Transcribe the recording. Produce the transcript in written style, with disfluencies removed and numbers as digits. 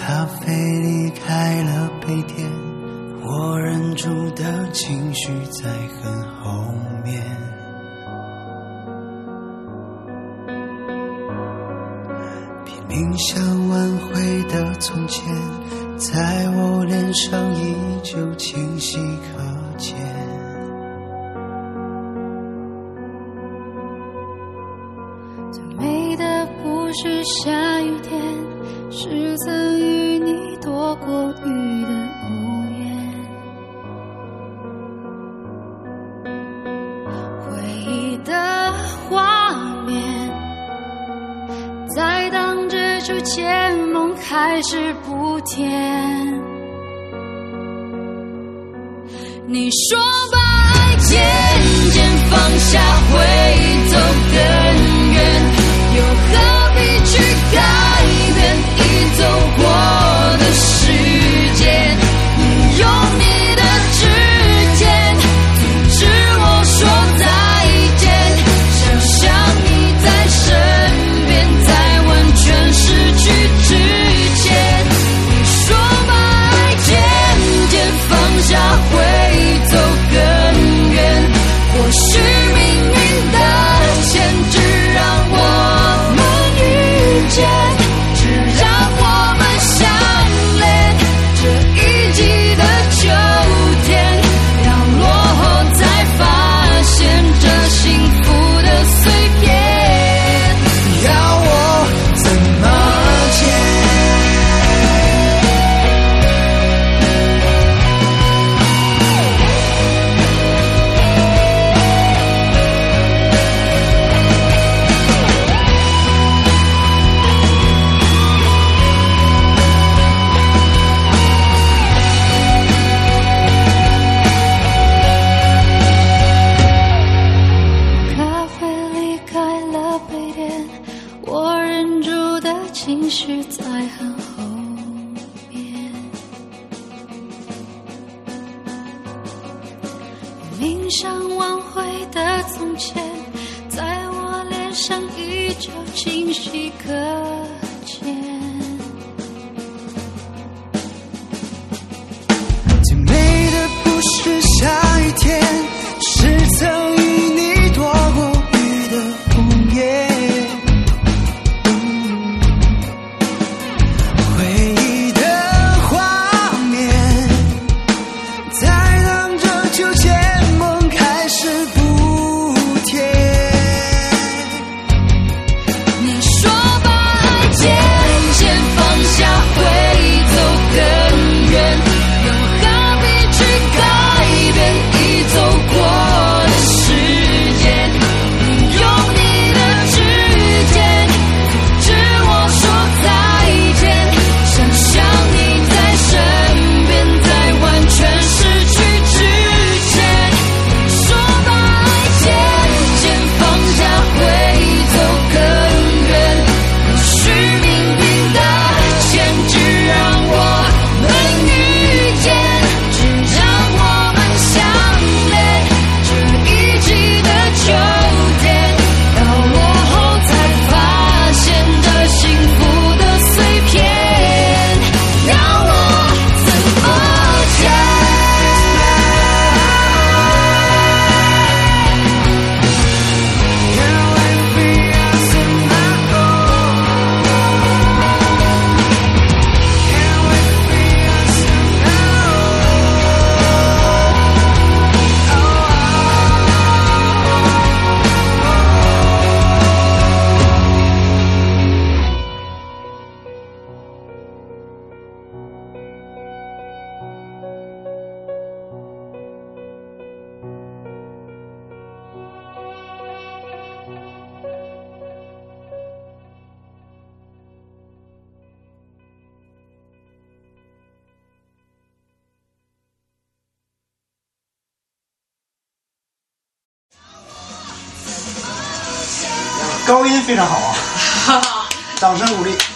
咖啡离开了杯垫，我忍住的情绪在很后面。拼命想挽回的从前，在我脸上依旧清晰可见。 最美的不是下雨天，是曾与你躲过雨的屋檐。回忆的画面在当这初见梦开始不甜。你说把爱渐渐放下会走更远，又何必去改变已走过的时间？你用你的指尖阻止我说再见，想象你在身边，在完全失去之前。你说把爱渐渐放下会走更远，或许命运的牵制让我们遇见，只让我们相恋。这一季的秋天要落后，才发现这幸福的碎片， 要我怎么捡？ 咖啡离开了杯垫，我忍住的情绪在很后面。冥想挽回的从前，在我脸上依旧清晰可见。 最美的不是下雨天，是曾与你躲过雨的屋檐。回忆的画面在当这秋见梦开始不甜。 你说把爱渐渐放下会走更远，又何必去改变已走过的时间？你用你的指尖阻止我说再见，想象你在身边，在完全失去之前。你说把爱渐渐放下会走更远，或许命运的牵制让我们遇见，只让我们相恋。这一季的秋天到落后，才发现这幸福的碎片，让我怎么捡？ 高音非常好啊，掌声鼓励。